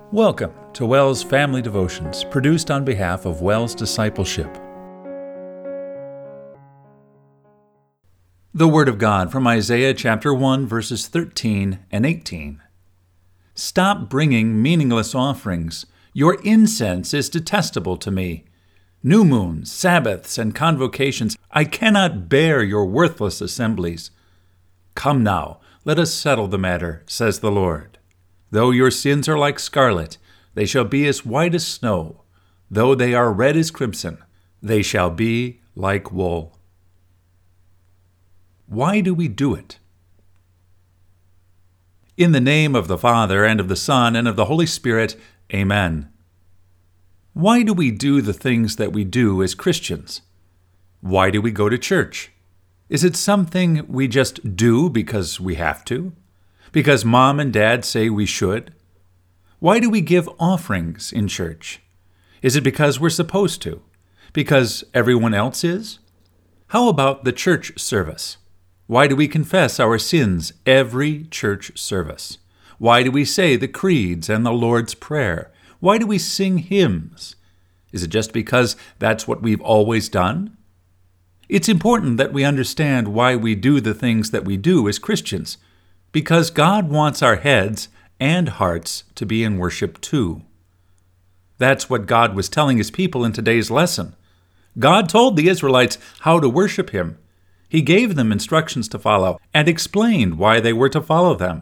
Welcome to WELS Family Devotions, produced on behalf of WELS Discipleship. The Word of God from Isaiah chapter 1, verses 13 and 18. Stop bringing meaningless offerings. Your incense is detestable to me. New moons, Sabbaths, and convocations, I cannot bear your worthless assemblies. Come now, let us settle the matter, says the Lord. Though your sins are like scarlet, they shall be as white as snow. Though they are red as crimson, they shall be like wool. Why do we do it? In the name of the Father, and of the Son, and of the Holy Spirit, Amen. Why do we do the things that we do as Christians? Why do we go to church? Is it something we just do because we have to? Because mom and dad say we should? Why do we give offerings in church? Is it because we're supposed to? Because everyone else is? How about the church service? Why do we confess our sins every church service? Why do we say the creeds and the Lord's Prayer? Why do we sing hymns? Is it just because that's what we've always done? It's important that we understand why we do the things that we do as Christians, because God wants our heads and hearts to be in worship too. That's what God was telling his people in today's lesson. God told the Israelites how to worship him. He gave them instructions to follow and explained why they were to follow them.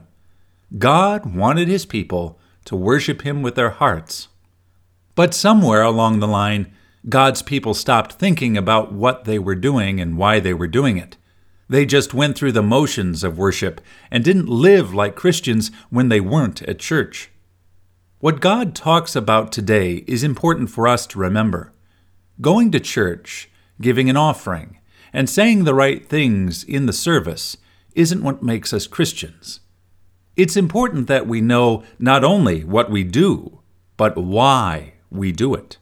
God wanted his people to worship him with their hearts. But somewhere along the line, God's people stopped thinking about what they were doing and why they were doing it. They just went through the motions of worship and didn't live like Christians when they weren't at church. What God talks about today is important for us to remember. Going to church, giving an offering, and saying the right things in the service isn't what makes us Christians. It's important that we know not only what we do, but why we do it.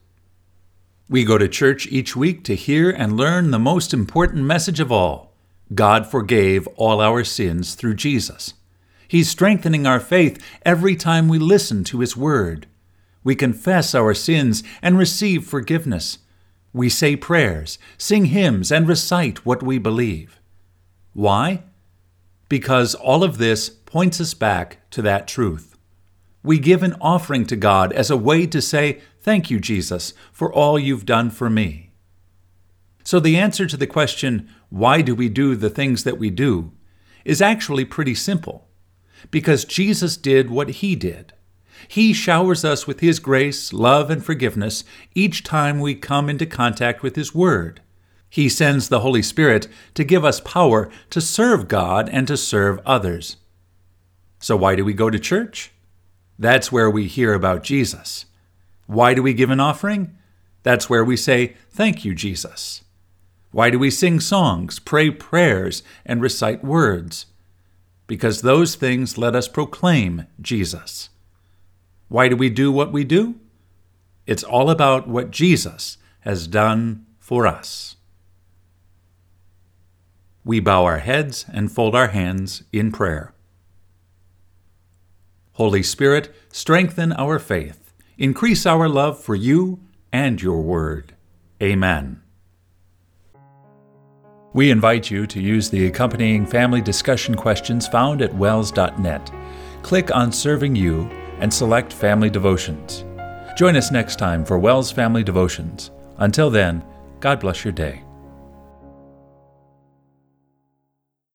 We go to church each week to hear and learn the most important message of all. God forgave all our sins through Jesus. He's strengthening our faith every time we listen to his word. We confess our sins and receive forgiveness. We say prayers, sing hymns, and recite what we believe. Why? Because all of this points us back to that truth. We give an offering to God as a way to say, "Thank you, Jesus, for all you've done for me." So the answer to the question, why do we do the things that we do, is actually pretty simple. Because Jesus did what he did. He showers us with his grace, love, and forgiveness each time we come into contact with his word. He sends the Holy Spirit to give us power to serve God and to serve others. So why do we go to church? That's where we hear about Jesus. Why do we give an offering? That's where we say, "Thank you, Jesus." Why do we sing songs, pray prayers, and recite words? Because those things let us proclaim Jesus. Why do we do what we do? It's all about what Jesus has done for us. We bow our heads and fold our hands in prayer. Holy Spirit, strengthen our faith. Increase our love for you and your word. Amen. We invite you to use the accompanying family discussion questions found at wels.net. Click on Serving You and select Family Devotions. Join us next time for WELS Family Devotions. Until then, God bless your day.